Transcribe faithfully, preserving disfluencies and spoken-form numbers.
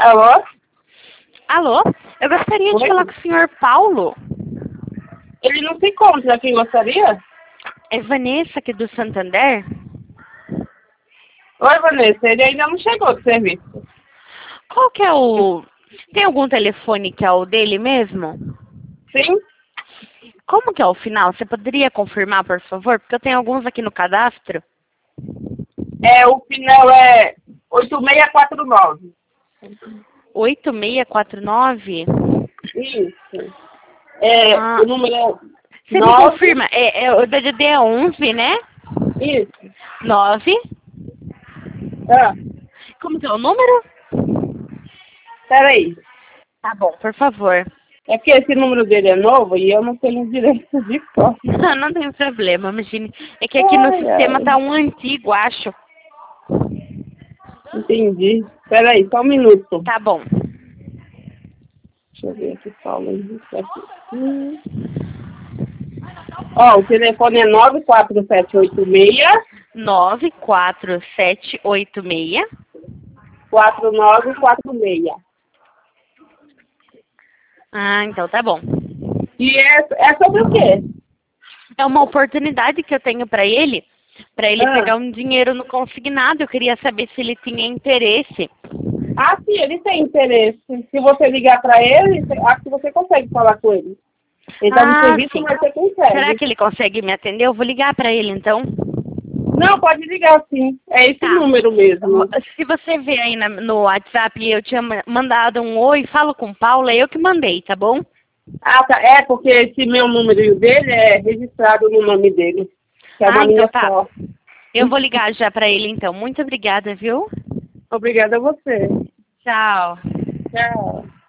Alô? Alô? Eu gostaria de Oi? falar com o senhor Paulo. Ele não se encontra. Quem gostaria? É Vanessa aqui do Santander. Oi, Vanessa. Ele ainda não chegou do serviço. Qual que é o... Tem algum telefone que é o dele mesmo? Sim? Como que é o final? Você poderia confirmar, por favor? Porque eu tenho alguns aqui no cadastro. É, o final é oito seis quatro nove. oito seis quatro nove? Isso. É, Ah, o número é você me nove. confirma? É, é, o D D D é onze, né? Isso. nove. Ah, Como que é o número? peraí. Tá bom, por favor. É que esse número dele é novo e eu não tenho direito de cor. Não, não tem problema, imagine. É que aqui no Ai, sistema ai. tá um antigo, acho. Entendi. Peraí, só um minuto. Tá bom. Deixa eu ver aqui, Paulo. Isso aqui. Hum. Ó, o telefone é nove quatro sete oito seis nove quatro sete oito seis. quatro nove quatro seis. Ah, então tá bom. E é, é sobre o quê? É uma oportunidade que eu tenho para ele, para ele Ah, pegar um dinheiro no consignado. Eu queria saber se ele tinha interesse. ah, sim, ele tem interesse. Se você ligar para ele, acho que você consegue falar com ele. Ele está no Ah, serviço, sim. mas você Será consegue. que ele consegue me atender? Eu vou ligar para ele então. Não, pode ligar sim. É esse Tá. número mesmo. Se você ver aí na- no WhatsApp, eu tinha ma- mandado um oi, falo com Paula, é eu que mandei, tá bom? Ah, tá. É, porque esse meu número e o dele é registrado no nome dele. Que é uma Ah, então linha tá. só. Eu vou ligar já para ele então. Muito obrigada, viu? Obrigada a você. Tchau. Tchau.